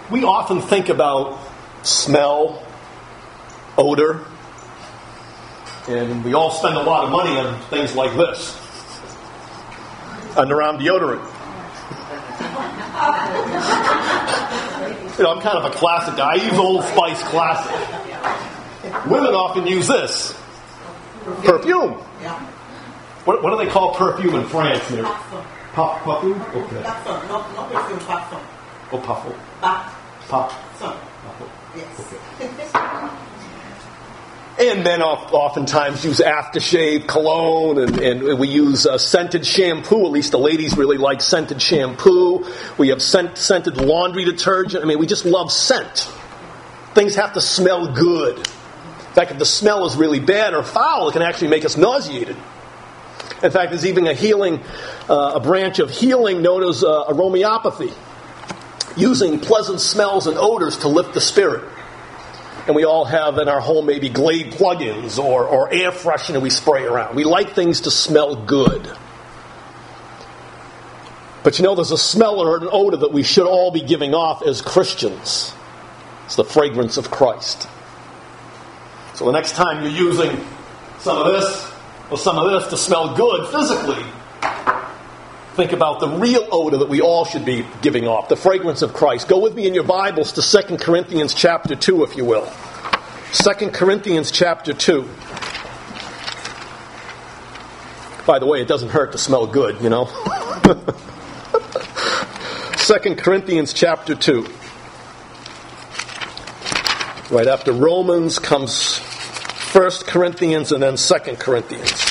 We often think about smell, odor, and we all spend a lot of money on things like this. Underarm deodorant. I'm kind of a classic guy. I use Old Spice Classic. Women often use this. Perfume. What do they call perfume in France? Parfum? Okay. Parfum. Oh, parfum. Parfum. Yes. Okay. And men oftentimes use aftershave, cologne, and we use scented shampoo. At least the ladies really like scented shampoo. We have scented laundry detergent. I mean, we just love scent. Things have to smell good. In fact, if the smell is really bad or foul, it can actually make us nauseated. In fact, there's even a branch of healing known as aromatherapy, using pleasant smells and odors to lift the spirit. And we all have in our home maybe Glade plug-ins or air freshener we spray around. We like things to smell good. But there's a smell or an odor that we should all be giving off as Christians. It's the fragrance of Christ. So the next time you're using some of this or some of this to smell good physically, think about the real odor that we all should be giving off, the fragrance of Christ. Go with me in your Bibles to 2 Corinthians chapter 2, if you will. 2 Corinthians chapter 2. By the way, it doesn't hurt to smell good, 2 Corinthians chapter 2. Right after Romans comes 1 Corinthians and then 2 Corinthians.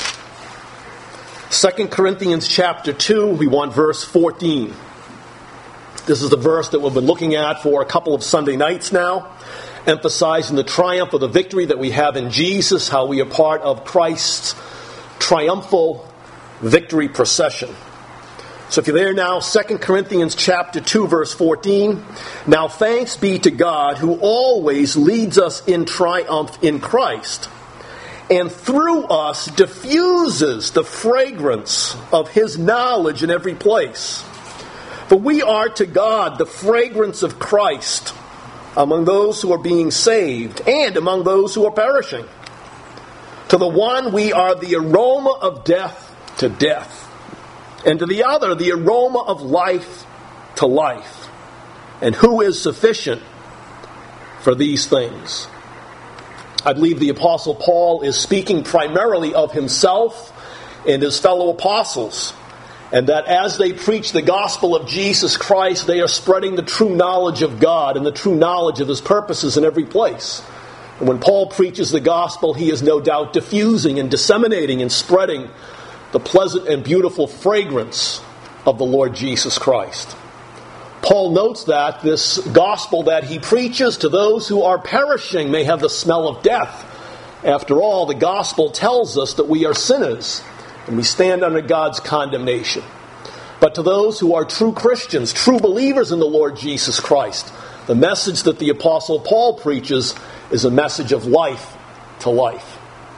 2 Corinthians chapter 2, we want verse 14. This is the verse that we've been looking at for a couple of Sunday nights now, emphasizing the triumph of the victory that we have in Jesus, how we are part of Christ's triumphal victory procession. So if you're there now, 2 Corinthians chapter 2, verse 14. Now thanks be to God who always leads us in triumph in Christ, and through us diffuses the fragrance of His knowledge in every place. For we are to God the fragrance of Christ among those who are being saved and among those who are perishing. To the one we are the aroma of death to death, and to the other the aroma of life to life. And who is sufficient for these things? I believe the Apostle Paul is speaking primarily of himself and his fellow apostles, and that as they preach the gospel of Jesus Christ, they are spreading the true knowledge of God and the true knowledge of His purposes in every place. And when Paul preaches the gospel, he is no doubt diffusing and disseminating and spreading the pleasant and beautiful fragrance of the Lord Jesus Christ. Paul notes that this gospel that he preaches to those who are perishing may have the smell of death. After all, the gospel tells us that we are sinners and we stand under God's condemnation. But to those who are true Christians, true believers in the Lord Jesus Christ, the message that the Apostle Paul preaches is a message of life to life.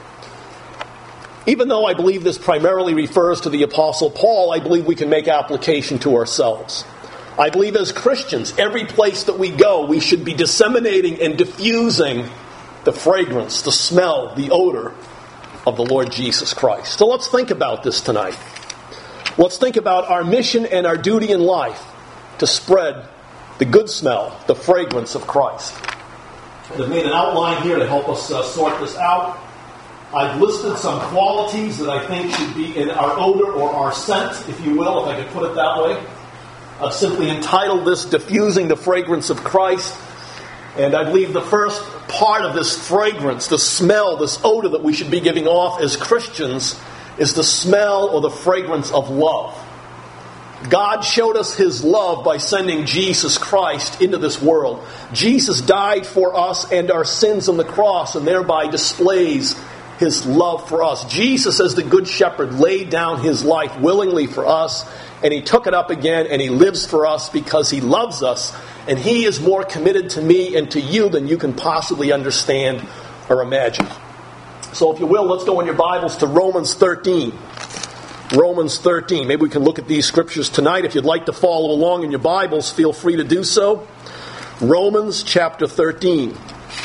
Even though I believe this primarily refers to the Apostle Paul, I believe we can make application to ourselves. I believe as Christians, every place that we go, we should be disseminating and diffusing the fragrance, the smell, the odor of the Lord Jesus Christ. So let's think about this tonight. Let's think about our mission and our duty in life to spread the good smell, the fragrance of Christ. I've made an outline here to help us sort this out. I've listed some qualities that I think should be in our odor or our scent, if you will, if I could put it that way. I've simply entitled this Diffusing the Fragrance of Christ. And I believe the first part of this fragrance, the smell, this odor that we should be giving off as Christians is the smell or the fragrance of love. God showed us His love by sending Jesus Christ into this world. Jesus died for us and our sins on the cross and thereby displays His love for us. Jesus, as the Good Shepherd, laid down His life willingly for us, and He took it up again, and He lives for us because He loves us, and He is more committed to me and to you than you can possibly understand or imagine. So if you will, let's go in your Bibles to Romans 13. Romans 13. Maybe we can look at these scriptures tonight. If you'd like to follow along in your Bibles, feel free to do so. Romans chapter 13.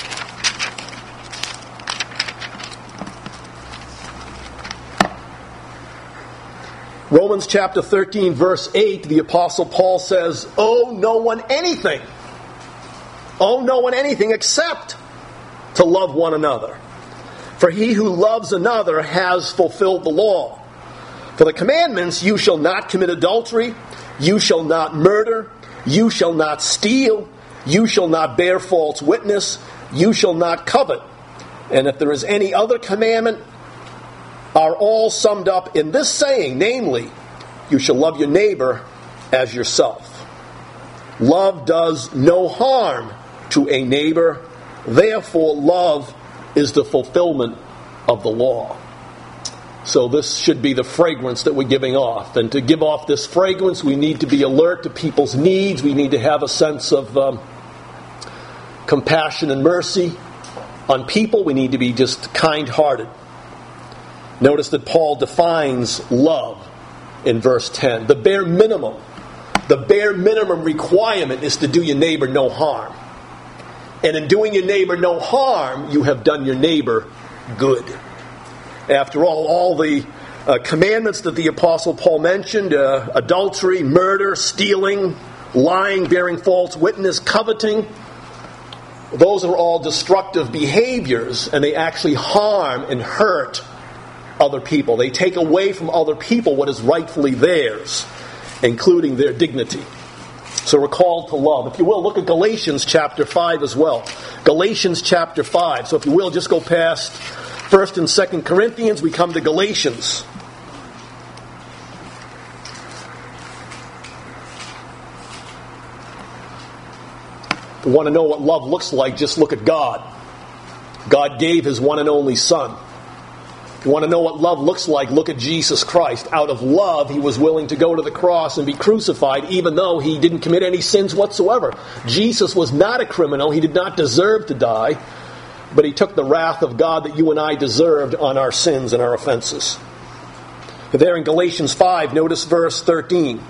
Romans chapter 13, verse 8, the Apostle Paul says, "Owe no one anything. Owe no one anything except to love one another. For he who loves another has fulfilled the law. For the commandments, you shall not commit adultery, you shall not murder, you shall not steal, you shall not bear false witness, you shall not covet. And if there is any other commandment, are all summed up in this saying, namely, you shall love your neighbor as yourself. Love does no harm to a neighbor, therefore love is the fulfillment of the law." So this should be the fragrance that we're giving off. And to give off this fragrance, we need to be alert to people's needs. We need to have a sense of compassion and mercy on people. We need to be just kind-hearted. Notice that Paul defines love in verse 10. The bare minimum requirement is to do your neighbor no harm. And in doing your neighbor no harm, you have done your neighbor good. After all the commandments that the Apostle Paul mentioned, adultery, murder, stealing, lying, bearing false witness, coveting, those are all destructive behaviors, and they actually harm and hurt other people. They take away from other people what is rightfully theirs, including their dignity. So we're called to love. If you will, look at Galatians chapter 5 as well. Galatians chapter 5. So if you will, just go past 1st and 2nd Corinthians. We come to Galatians. If you want to know what love looks like, just look at God. God gave His one and only Son. If you want to know what love looks like, look at Jesus Christ. Out of love, He was willing to go to the cross and be crucified, even though He didn't commit any sins whatsoever. Jesus was not a criminal. He did not deserve to die, but He took the wrath of God that you and I deserved on our sins and our offenses. There in Galatians 5, notice verse 13.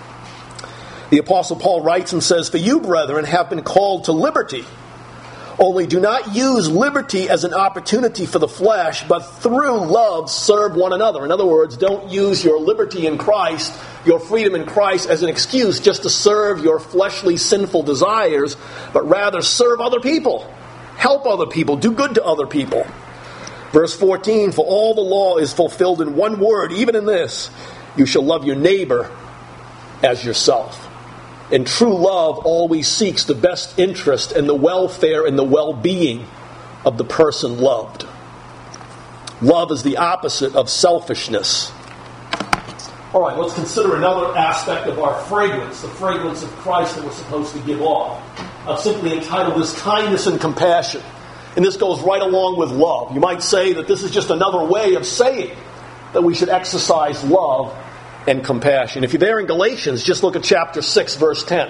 The Apostle Paul writes and says, "For you, brethren, have been called to liberty. Only do not use liberty as an opportunity for the flesh, but through love serve one another." In other words, don't use your liberty in Christ, your freedom in Christ, as an excuse just to serve your fleshly sinful desires, but rather serve other people. Help other people. Do good to other people. Verse 14, "For all the law is fulfilled in one word, even in this, you shall love your neighbor as yourself." And true love always seeks the best interest and the welfare and the well-being of the person loved. Love is the opposite of selfishness. All right, let's consider another aspect of our fragrance, the fragrance of Christ that we're supposed to give off. I've simply entitled this kindness and compassion. And this goes right along with love. You might say that this is just another way of saying that we should exercise love and compassion. If you're there in Galatians, just look at chapter 6, verse 10.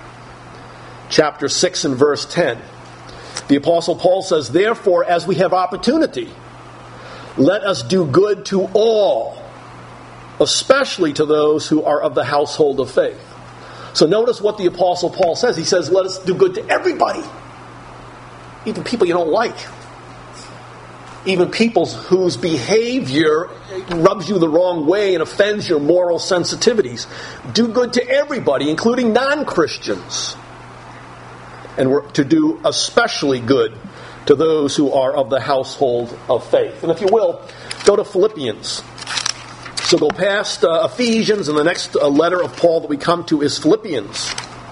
Chapter 6 and verse 10. The Apostle Paul says, "Therefore, as we have opportunity, let us do good to all, especially to those who are of the household of faith." So notice what the Apostle Paul says. He says, let us do good to everybody. Even people you don't like. Even people whose behavior rubs you the wrong way and offends your moral sensitivities. Do good to everybody, including non-Christians. And we're to do especially good to those who are of the household of faith. And if you will, go to Philippians. So go past Ephesians, and the next letter of Paul that we come to is Philippians.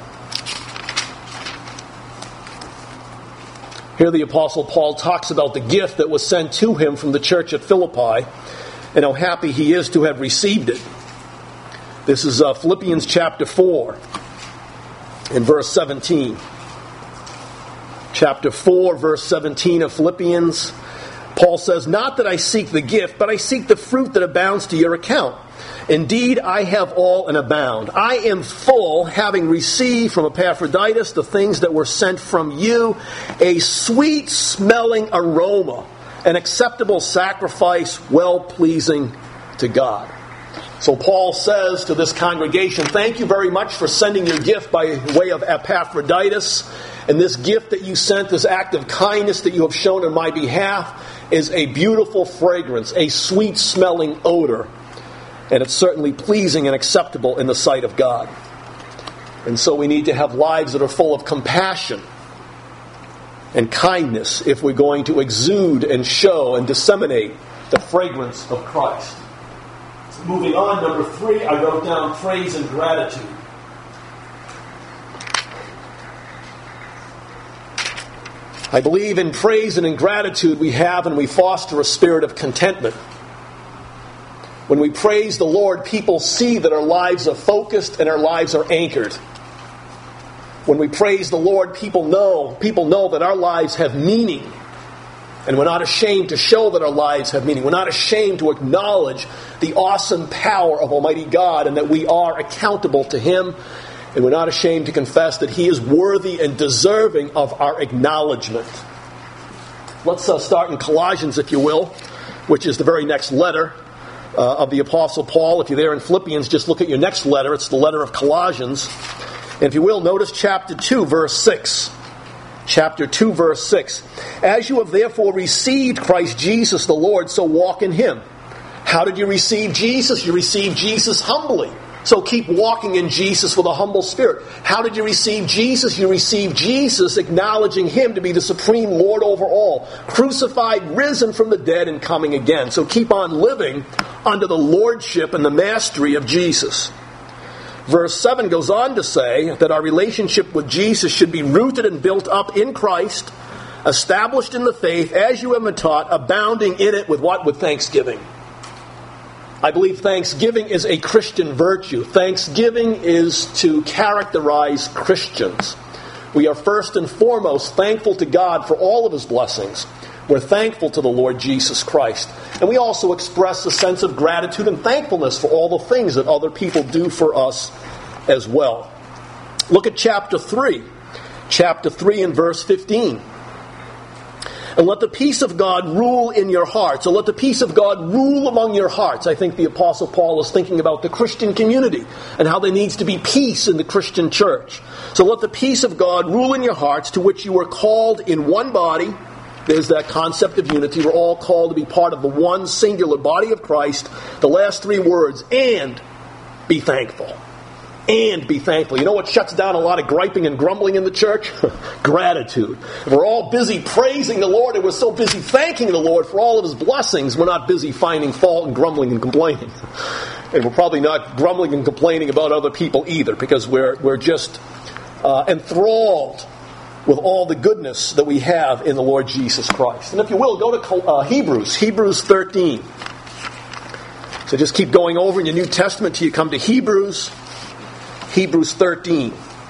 Here the Apostle Paul talks about the gift that was sent to him from the church at Philippi, and how happy he is to have received it. This is Philippians chapter 4, and verse 17. Chapter 4, verse 17 of Philippians. Paul says, "Not that I seek the gift, but I seek the fruit that abounds to your account. Indeed, I have all and abound. I am full, having received from Epaphroditus the things that were sent from you, a sweet-smelling aroma, an acceptable sacrifice, well-pleasing to God." So Paul says to this congregation, thank you very much for sending your gift by way of Epaphroditus. And this gift that you sent, this act of kindness that you have shown on my behalf, is a beautiful fragrance, a sweet-smelling odor. And it's certainly pleasing and acceptable in the sight of God. And so we need to have lives that are full of compassion and kindness if we're going to exude and show and disseminate the fragrance of Christ. Moving on, number 3, I wrote down praise and gratitude. I believe in praise and in gratitude we have and we foster a spirit of contentment. When we praise the Lord, people see that our lives are focused and our lives are anchored. When we praise the Lord, people know that our lives have meaning. And we're not ashamed to show that our lives have meaning. We're not ashamed to acknowledge the awesome power of Almighty God and that we are accountable to Him. And we're not ashamed to confess that He is worthy and deserving of our acknowledgement. Let's start in Colossians, if you will, which is the very next letter of the Apostle Paul. If you're there in Philippians, just look at your next letter. It's the letter of Colossians. And if you will, notice chapter 2, verse 6. Chapter 2, verse 6. As you have therefore received Christ Jesus the Lord, so walk in Him. How did you receive Jesus? You received Jesus humbly. So keep walking in Jesus with a humble spirit. How did you receive Jesus? You received Jesus acknowledging Him to be the supreme Lord over all. Crucified, risen from the dead, and coming again. So keep on living under the lordship and the mastery of Jesus. Verse 7 goes on to say that our relationship with Jesus should be rooted and built up in Christ, established in the faith, as you have been taught, abounding in it with what? With thanksgiving. I believe thanksgiving is a Christian virtue. Thanksgiving is to characterize Christians. We are first and foremost thankful to God for all of His blessings. We're thankful to the Lord Jesus Christ. And we also express a sense of gratitude and thankfulness for all the things that other people do for us as well. Look at chapter 3. Chapter 3 and verse 15. And let the peace of God rule in your hearts. So let the peace of God rule among your hearts. I think the Apostle Paul is thinking about the Christian community and how there needs to be peace in the Christian church. So let the peace of God rule in your hearts, to which you were called in one body. There's that concept of unity. We're all called to be part of the one singular body of Christ. The last 3 words, and be thankful. And be thankful. You know what shuts down a lot of griping and grumbling in the church? Gratitude. If we're all busy praising the Lord and we're so busy thanking the Lord for all of His blessings, we're not busy finding fault and grumbling and complaining. And we're probably not grumbling and complaining about other people either, because we're just enthralled with all the goodness that we have in the Lord Jesus Christ. And if you will, go to Hebrews 13. So just keep going over in your New Testament till you come to Hebrews 13.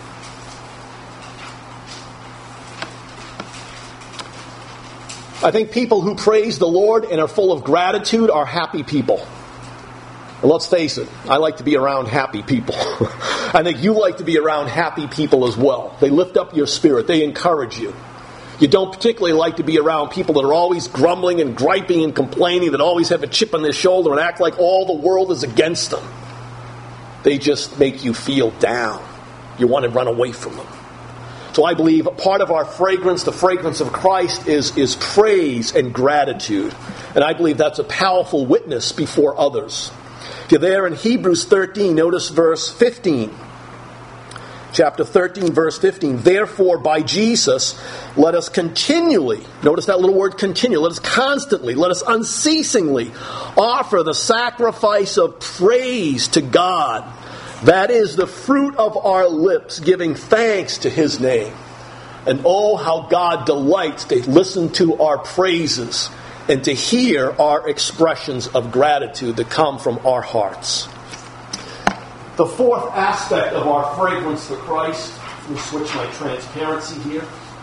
I think people who praise the Lord and are full of gratitude are happy people. And let's face it, I like to be around happy people. I think you like to be around happy people as well. They lift up your spirit. They encourage you. You don't particularly like to be around people that are always grumbling and griping and complaining, that always have a chip on their shoulder and act like all the world is against them. They just make you feel down. You want to run away from them. So I believe part of our fragrance, the fragrance of Christ, is praise and gratitude. And I believe that's a powerful witness before others. If you're there in Hebrews 13, notice verse 15. Chapter 13, verse 15. Therefore, by Jesus, let us continually, notice that little word continue, let us constantly, let us unceasingly offer the sacrifice of praise to God. That is the fruit of our lips, giving thanks to His name. And oh, how God delights to listen to our praises and to hear our expressions of gratitude that come from our hearts. The fourth aspect of our fragrance for Christ, let me switch my transparency here.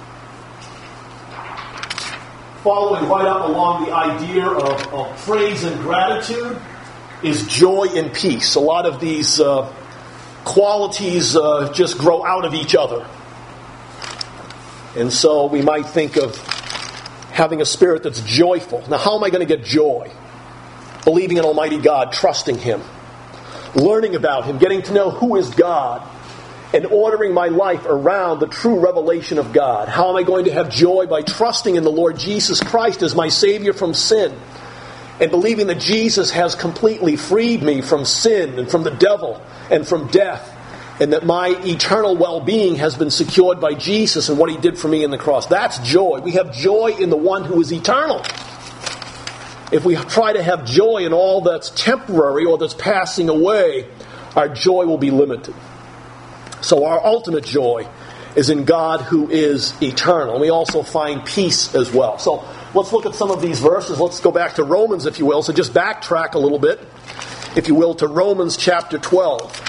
Following right up along the idea of praise and gratitude is joy and peace. A lot of these qualities just grow out of each other. And so we might think of having a spirit that's joyful. Now, how am I going to get joy? Believing in Almighty God, trusting Him. learning about Him, getting to know who is God, and ordering my life around the true revelation of God. How am I going to have joy? By trusting in the Lord Jesus Christ as my Savior from sin, and believing that Jesus has completely freed me from sin and from the devil and from death, and that my eternal well-being has been secured by Jesus and what He did for me in the cross. That's joy. We have joy in the one who is eternal. If we try to have joy in all that's temporary or that's passing away, our joy will be limited. So our ultimate joy is in God who is eternal. We also find peace as well. So let's look at some of these verses. Let's go back to Romans, if you will. So just backtrack a little bit, if you will, to Romans chapter 12.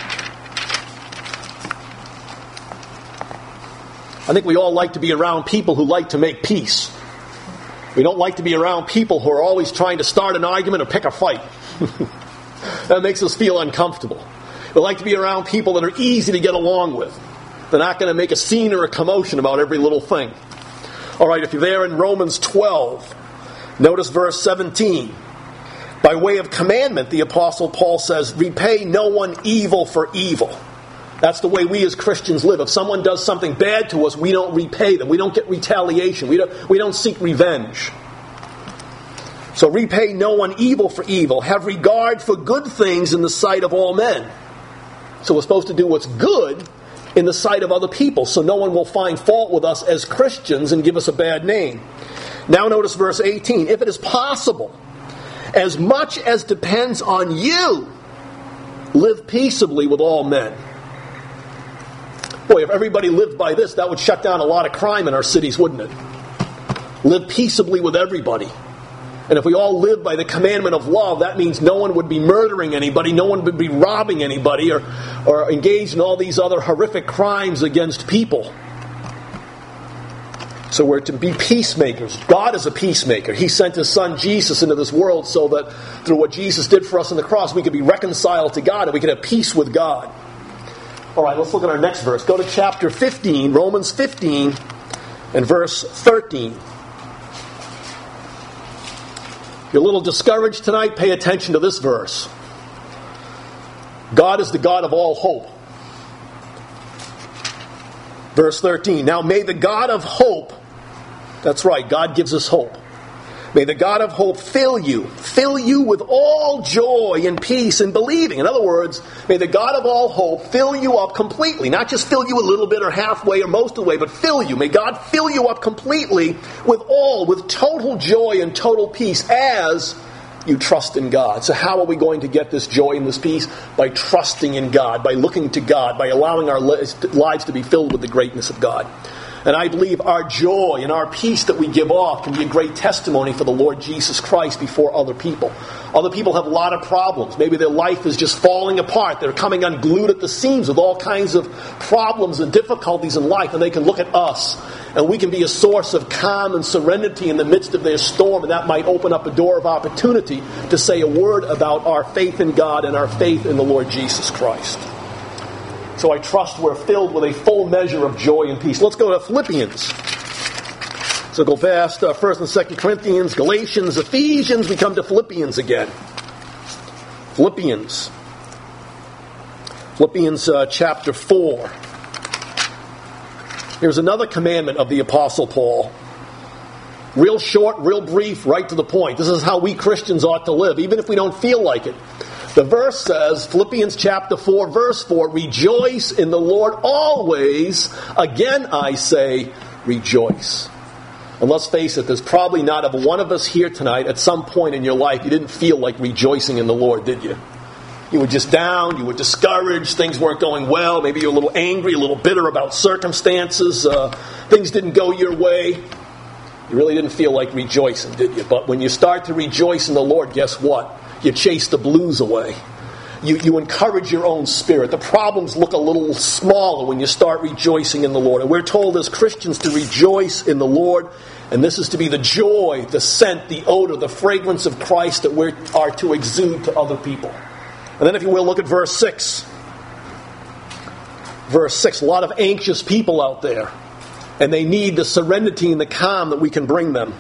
I think we all like to be around people who like to make peace. We don't like to be around people who are always trying to start an argument or pick a fight. That makes us feel uncomfortable. We like to be around people that are easy to get along with. They're not going to make a scene or a commotion about every little thing. All right, if you're there in Romans 12, notice verse 17. By way of commandment, the Apostle Paul says, repay no one evil for evil. That's the way we as Christians live. If someone does something bad to us, we don't repay them. We don't get retaliation. We don't seek revenge. So repay no one evil for evil. Have regard for good things in the sight of all men. So we're supposed to do what's good in the sight of other people, so no one will find fault with us as Christians and give us a bad name. Now notice verse 18. If it is possible, as much as depends on you, live peaceably with all men. Boy, if everybody lived by this, that would shut down a lot of crime in our cities, wouldn't it? Live peaceably with everybody. And if we all live by the commandment of love, that means no one would be murdering anybody, no one would be robbing anybody, or engaged in all these other horrific crimes against people. So we're to be peacemakers. God is a peacemaker. He sent His Son Jesus into this world so that through what Jesus did for us on the cross, we could be reconciled to God and we could have peace with God. All right, let's look at our next verse. Go to chapter 15, Romans 15, and verse 13. If you're a little discouraged tonight, pay attention to this verse. God is the God of all hope. Verse 13. Now may the God of hope, that's right, God gives us hope. May the God of hope fill you with all joy and peace in believing. In other words, may the God of all hope fill you up completely. Not just fill you a little bit or halfway or most of the way, but fill you. May God fill you up completely with total joy and total peace as you trust in God. So how are we going to get this joy and this peace? By trusting in God, by looking to God, by allowing our lives to be filled with the greatness of God. And I believe our joy and our peace that we give off can be a great testimony for the Lord Jesus Christ before other people. Other people have a lot of problems. Maybe their life is just falling apart. They're coming unglued at the seams with all kinds of problems and difficulties in life. And they can look at us, and we can be a source of calm and serenity in the midst of their storm. And that might open up a door of opportunity to say a word about our faith in God and our faith in the Lord Jesus Christ. So I trust we're filled with a full measure of joy and peace. Let's go to Philippians. So go past 1st and 2nd Corinthians, Galatians, Ephesians. We come to Philippians again. Philippians chapter 4. Here's another commandment of the Apostle Paul. Real short, real brief, right to the point. This is how we Christians ought to live, even if we don't feel like it. The verse says, Philippians chapter 4, verse 4, rejoice in the Lord always. Again, I say, rejoice. And let's face it, there's probably not of one of us here tonight, at some point in your life, you didn't feel like rejoicing in the Lord, did you? You were just down, you were discouraged, things weren't going well, maybe you were a little angry, a little bitter about circumstances, things didn't go your way. You really didn't feel like rejoicing, did you? But when you start to rejoice in the Lord, guess what? You chase the blues away. You encourage your own spirit. The problems look a little smaller when you start rejoicing in the Lord. And we're told as Christians to rejoice in the Lord. And this is to be the joy, the scent, the odor, the fragrance of Christ that we are to exude to other people. And then if you will, look at verse 6. Verse 6, a lot of anxious people out there. And they need the serenity and the calm that we can bring them.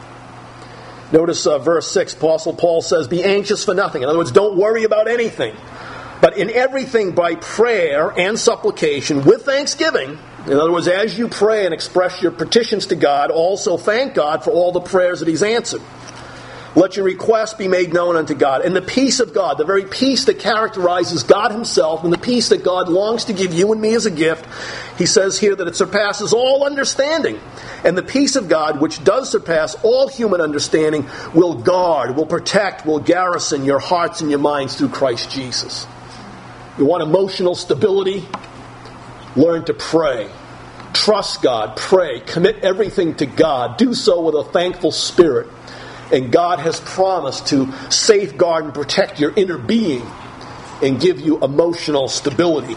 Notice verse 6, Apostle Paul says, be anxious for nothing. In other words, don't worry about anything. But in everything by prayer and supplication with thanksgiving, in other words, as you pray and express your petitions to God, also thank God for all the prayers that He's answered. Let your requests be made known unto God. And the peace of God, the very peace that characterizes God Himself, and the peace that God longs to give you and me as a gift, He says here that it surpasses all understanding. And the peace of God, which does surpass all human understanding, will guard, will protect, will garrison your hearts and your minds through Christ Jesus. You want emotional stability? Learn to pray. Trust God. Pray. Commit everything to God. Do so with a thankful spirit. And God has promised to safeguard and protect your inner being and give you emotional stability.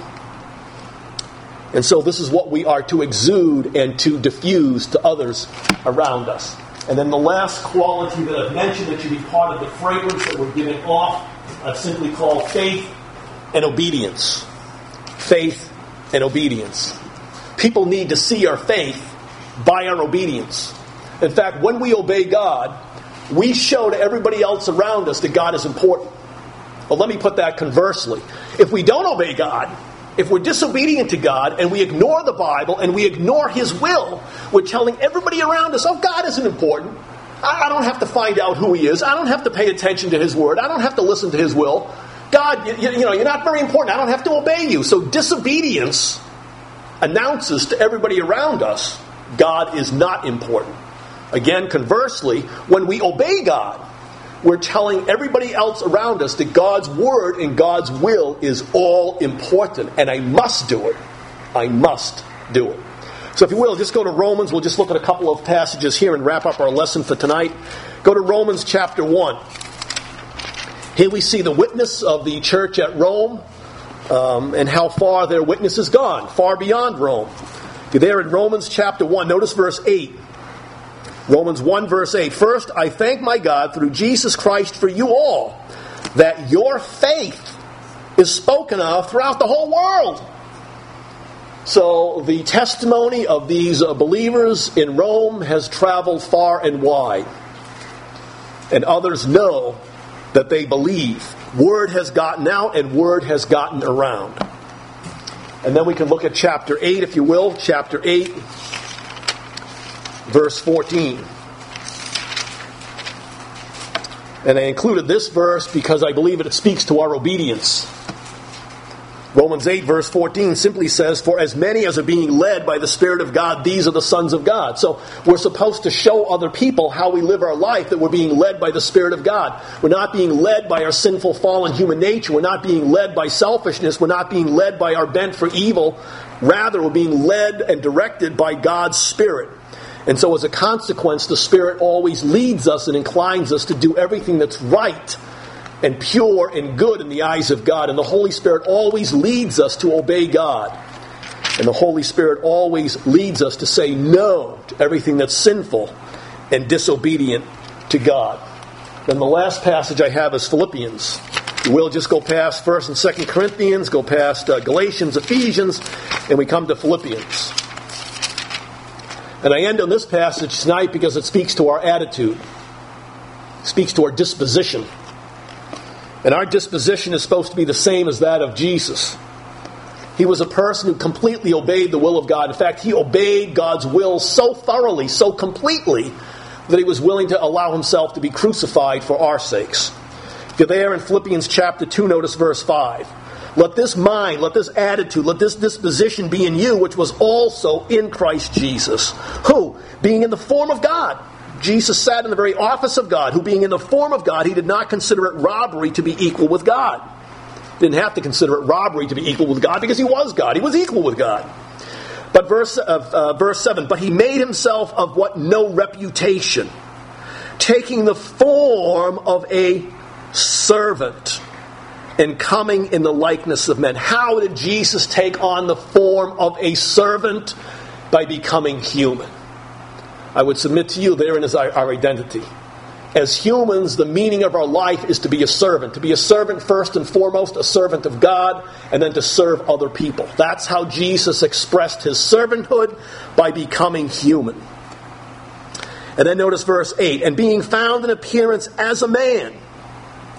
And so this is what we are to exude and to diffuse to others around us. And then the last quality that I've mentioned that should be part of the fragrance that we're giving off, I've simply called faith and obedience. Faith and obedience. People need to see our faith by our obedience. In fact, when we obey God, we show to everybody else around us that God is important. Well, let me put that conversely. If we don't obey God, if we're disobedient to God, and we ignore the Bible, and we ignore His will, we're telling everybody around us, oh, God isn't important. I don't have to find out who He is. I don't have to pay attention to His word. I don't have to listen to His will. God, you're not very important. I don't have to obey you. So disobedience announces to everybody around us, God is not important. Again, conversely, when we obey God, we're telling everybody else around us that God's word and God's will is all important, and I must do it. I must do it. So if you will, just go to Romans. We'll just look at a couple of passages here and wrap up our lesson for tonight. Go to Romans chapter 1. Here we see the witness of the church at Rome and how far their witness has gone, far beyond Rome. You're there in Romans chapter 1. Notice verse 8. Romans 1 verse 8. First, I thank my God through Jesus Christ for you all, that your faith is spoken of throughout the whole world. So the testimony of these believers in Rome has traveled far and wide. And others know that they believe. Word has gotten out and word has gotten around. And then we can look at chapter 8, if you will. Chapter 8. Verse 14. And I included this verse because I believe it speaks to our obedience. Romans 8 verse 14 simply says, for as many as are being led by the Spirit of God, these are the sons of God. So we're supposed to show other people how we live our life, that we're being led by the Spirit of God. We're not being led by our sinful, fallen human nature. We're not being led by selfishness. We're not being led by our bent for evil. Rather, we're being led and directed by God's Spirit. And so as a consequence, the Spirit always leads us and inclines us to do everything that's right and pure and good in the eyes of God. And the Holy Spirit always leads us to obey God. And the Holy Spirit always leads us to say no to everything that's sinful and disobedient to God. Then the last passage I have is Philippians. We'll just go past 1st and 2nd Corinthians, go past Galatians, Ephesians, and we come to Philippians. And I end on this passage tonight because it speaks to our attitude. It speaks to our disposition. And our disposition is supposed to be the same as that of Jesus. He was a person who completely obeyed the will of God. In fact, he obeyed God's will so thoroughly, so completely, that he was willing to allow himself to be crucified for our sakes. If you're there in Philippians chapter 2, notice verse 5. Let this mind, let this attitude, let this disposition be in you, which was also in Christ Jesus. Who, being in the form of God, Jesus sat in the very office of God, who being in the form of God, he did not consider it robbery to be equal with God. Didn't have to consider it robbery to be equal with God because he was God. He was equal with God. But verse 7, but he made himself of what? No reputation, taking the form of a servant and coming in the likeness of men. How did Jesus take on the form of a servant? By becoming human. I would submit to you, therein is our identity. As humans, the meaning of our life is to be a servant. To be a servant first and foremost, a servant of God, and then to serve other people. That's how Jesus expressed his servanthood, by becoming human. And then notice verse 8, and being found in appearance as a man.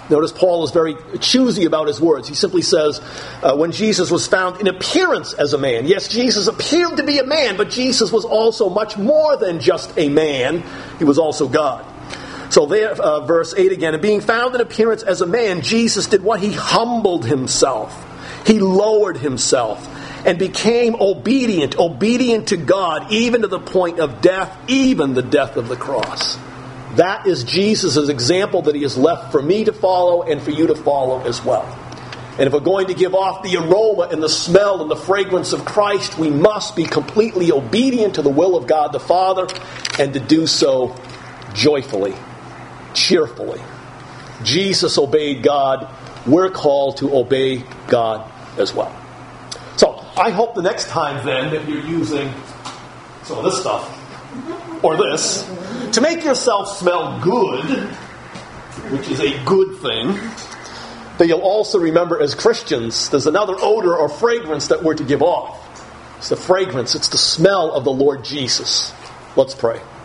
Notice Paul is very choosy about his words. He simply says, when Jesus was found in appearance as a man. Yes, Jesus appeared to be a man, but Jesus was also much more than just a man. He was also God. So there, verse 8 again, and being found in appearance as a man, Jesus did what? He humbled himself. He lowered himself and became obedient to God, even to the point of death, even the death of the cross. That is Jesus' example that he has left for me to follow and for you to follow as well. And if we're going to give off the aroma and the smell and the fragrance of Christ, we must be completely obedient to the will of God the Father, and to do so joyfully, cheerfully. Jesus obeyed God. We're called to obey God as well. So I hope the next time then that you're using some of this stuff, or this, to make yourself smell good, which is a good thing, that you'll also remember as Christians, there's another odor or fragrance that we're to give off. It's the fragrance, it's the smell of the Lord Jesus. Let's pray.